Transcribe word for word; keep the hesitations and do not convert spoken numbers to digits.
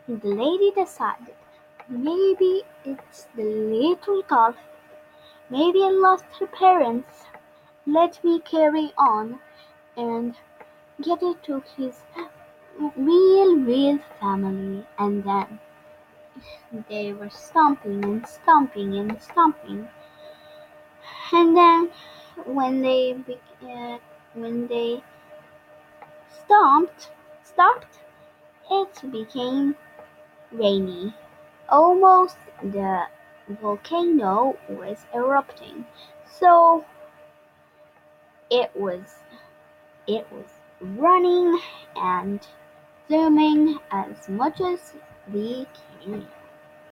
The lady decided, maybe it's the little girl. Maybe I lost her parents. Let me carry on and get it to his real, real family. And then they were stomping and stomping and stomping. And then when they be- uh, when they stomped, stopped, it became rainy. Almost the volcano was erupting. So it was it was running and zooming as much as we can.